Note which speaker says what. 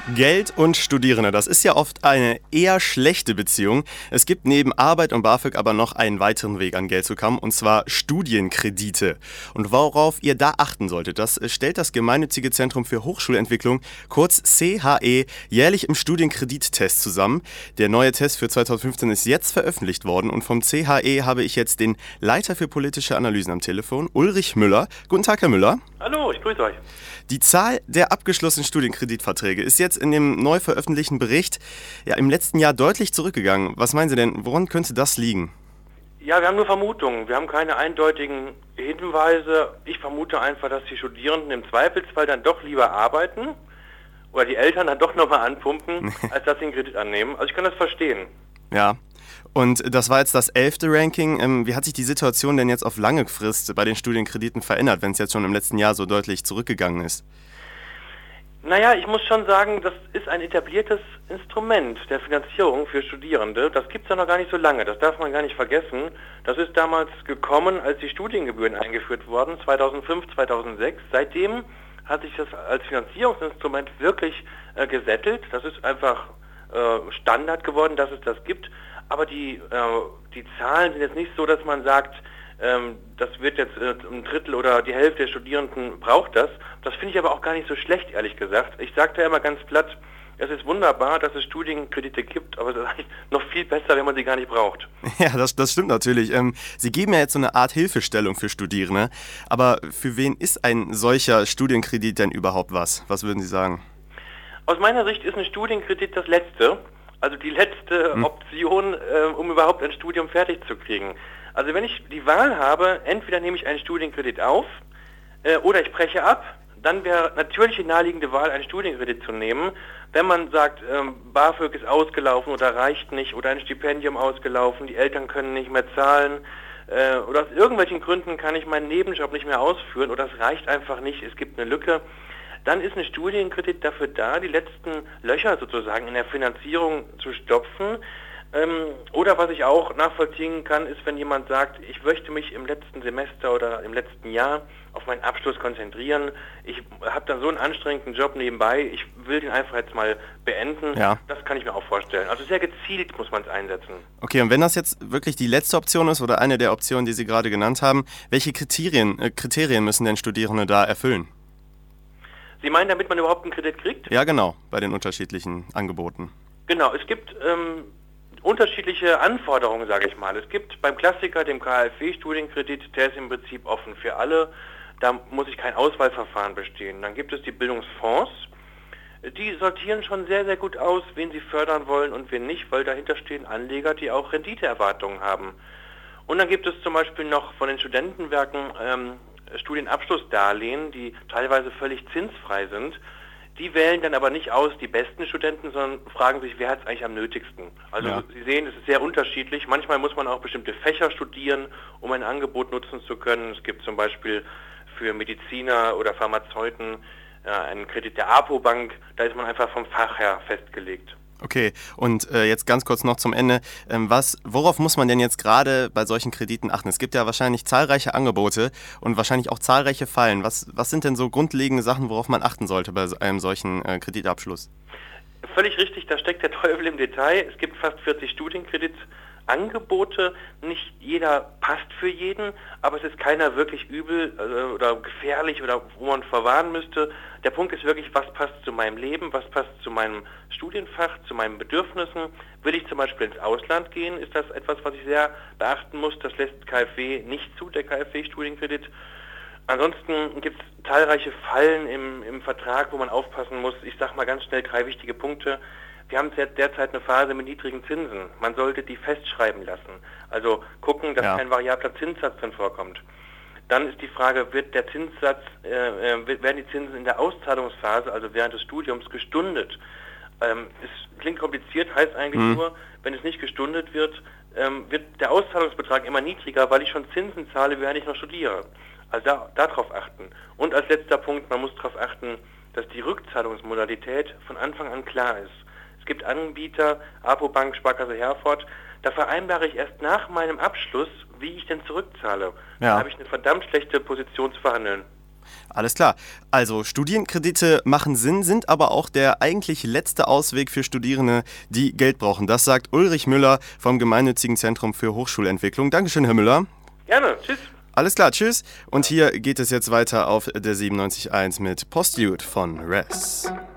Speaker 1: Geld und Studierende, das ist ja oft eine eher schlechte Beziehung. Es gibt neben Arbeit und BAföG aber noch einen weiteren Weg an Geld zu kommen, und zwar Studienkredite. Und worauf ihr da achten solltet, das stellt das Gemeinnützige Zentrum für Hochschulentwicklung, kurz CHE, jährlich im Studienkredittest zusammen. Der neue Test für 2015 ist jetzt veröffentlicht worden und vom CHE habe ich jetzt den Leiter für politische Analysen am Telefon, Ulrich Müller. Guten Tag, Herr Müller.
Speaker 2: Hallo, ich grüße euch.
Speaker 1: Die Zahl der abgeschlossenen Studienkreditverträge ist jetzt in dem neu veröffentlichten Bericht im letzten Jahr deutlich zurückgegangen. Was meinen Sie denn, woran könnte das liegen?
Speaker 2: Ja, wir haben nur Vermutungen. Wir haben keine eindeutigen Hinweise. Ich vermute einfach, dass die Studierenden im Zweifelsfall dann doch lieber arbeiten oder die Eltern dann doch nochmal anpumpen, als dass sie einen Kredit annehmen. Also ich kann das verstehen.
Speaker 1: Ja, und das war jetzt das 11. Ranking. Wie hat sich die Situation denn jetzt auf lange Frist bei den Studienkrediten verändert, wenn es jetzt schon im letzten Jahr so deutlich zurückgegangen ist?
Speaker 2: Naja, ich muss schon sagen, das ist ein etabliertes Instrument der Finanzierung für Studierende. Das gibt es ja noch gar nicht so lange, das darf man gar nicht vergessen. Das ist damals gekommen, als die Studiengebühren eingeführt wurden, 2005, 2006. Seitdem hat sich das als Finanzierungsinstrument wirklich gesettelt. Das ist einfach Standard geworden, dass es das gibt. Aber die Zahlen sind jetzt nicht so, dass man sagt, das wird jetzt ein Drittel oder die Hälfte der Studierenden braucht das. Das finde ich aber auch gar nicht so schlecht, ehrlich gesagt. Ich sage da immer ganz platt, es ist wunderbar, dass es Studienkredite gibt, aber es ist eigentlich noch viel besser, wenn man sie gar nicht braucht.
Speaker 1: Ja, das stimmt natürlich. Sie geben ja jetzt so eine Art Hilfestellung für Studierende. Aber für wen ist ein solcher Studienkredit denn überhaupt was? Was würden Sie sagen?
Speaker 2: Aus meiner Sicht ist ein Studienkredit das Letzte. Also die letzte Option, um überhaupt ein Studium fertig zu kriegen. Also wenn ich die Wahl habe, entweder nehme ich einen Studienkredit auf oder ich breche ab, dann wäre natürlich die naheliegende Wahl, einen Studienkredit zu nehmen. Wenn man sagt, BAföG ist ausgelaufen oder reicht nicht oder ein Stipendium ausgelaufen, die Eltern können nicht mehr zahlen oder aus irgendwelchen Gründen kann ich meinen Nebenjob nicht mehr ausführen oder es reicht einfach nicht, es gibt eine Lücke, dann ist ein Studienkredit dafür da, die letzten Löcher sozusagen in der Finanzierung zu stopfen. Oder was ich auch nachvollziehen kann, ist, wenn jemand sagt, ich möchte mich im letzten Semester oder im letzten Jahr auf meinen Abschluss konzentrieren. Ich habe dann so einen anstrengenden Job nebenbei, ich will den einfach jetzt mal beenden.
Speaker 1: Ja.
Speaker 2: Das kann ich mir auch vorstellen. Also sehr gezielt muss man es einsetzen.
Speaker 1: Okay, und wenn das jetzt wirklich die letzte Option ist oder eine der Optionen, die Sie gerade genannt haben, welche Kriterien müssen denn Studierende da erfüllen?
Speaker 2: Sie meinen, damit man überhaupt einen Kredit kriegt?
Speaker 1: Ja, genau, bei den unterschiedlichen Angeboten.
Speaker 2: Genau, es gibt unterschiedliche Anforderungen, sage ich mal. Es gibt beim Klassiker, dem KfW-Studienkredit, der ist im Prinzip offen für alle. Da muss ich kein Auswahlverfahren bestehen. Dann gibt es die Bildungsfonds. Die sortieren schon sehr, sehr gut aus, wen sie fördern wollen und wen nicht, weil dahinter stehen Anleger, die auch Renditeerwartungen haben. Und dann gibt es zum Beispiel noch von den Studentenwerken Studienabschlussdarlehen, die teilweise völlig zinsfrei sind. Die wählen dann aber nicht aus die besten Studenten, sondern fragen sich, wer hat es eigentlich am nötigsten. Also ja. Sie sehen, es ist sehr unterschiedlich. Manchmal muss man auch bestimmte Fächer studieren, um ein Angebot nutzen zu können. Es gibt zum Beispiel für Mediziner oder Pharmazeuten einen Kredit der APO-Bank. Da ist man einfach vom Fach her festgelegt.
Speaker 1: Okay, und jetzt ganz kurz noch zum Ende. Worauf muss man denn jetzt gerade bei solchen Krediten achten? Es gibt ja wahrscheinlich zahlreiche Angebote und wahrscheinlich auch zahlreiche Fallen. Was sind denn so grundlegende Sachen, worauf man achten sollte bei einem solchen Kreditabschluss?
Speaker 2: Völlig richtig, da steckt der Teufel im Detail. Es gibt fast 40 Studienkreditangebote. Nicht jeder passt für jeden, aber es ist keiner wirklich übel oder gefährlich oder wo man verwahren müsste. Der Punkt ist wirklich, was passt zu meinem Leben, was passt zu meinem Studienfach, zu meinen Bedürfnissen. Will ich zum Beispiel ins Ausland gehen, ist das etwas, was ich sehr beachten muss. Das lässt KfW nicht zu, der KfW-Studienkredit. Ansonsten gibt es zahlreiche Fallen im Vertrag, wo man aufpassen muss. Ich sage mal ganz schnell 3 wichtige Punkte. Wir haben derzeit eine Phase mit niedrigen Zinsen. Man sollte die festschreiben lassen. Also gucken, dass kein variabler Zinssatz drin vorkommt. Dann ist die Frage, werden die Zinsen in der Auszahlungsphase, also während des Studiums, gestundet? Es klingt kompliziert, heißt eigentlich nur, wenn es nicht gestundet wird, wird der Auszahlungsbetrag immer niedriger, weil ich schon Zinsen zahle, während ich noch studiere. Also darauf achten. Und als letzter Punkt, man muss darauf achten, dass die Rückzahlungsmodalität von Anfang an klar ist. Es gibt Anbieter, APO-Bank, Sparkasse Herford, da vereinbare ich erst nach meinem Abschluss, wie ich denn zurückzahle. Da habe ich eine verdammt schlechte Position zu verhandeln.
Speaker 1: Alles klar. Also Studienkredite machen Sinn, sind aber auch der eigentlich letzte Ausweg für Studierende, die Geld brauchen. Das sagt Ulrich Müller vom Gemeinnützigen Zentrum für Hochschulentwicklung. Dankeschön, Herr Müller.
Speaker 2: Gerne, tschüss.
Speaker 1: Alles klar, tschüss. Und hier geht es jetzt weiter auf der 97.1 mit Postlude von Res.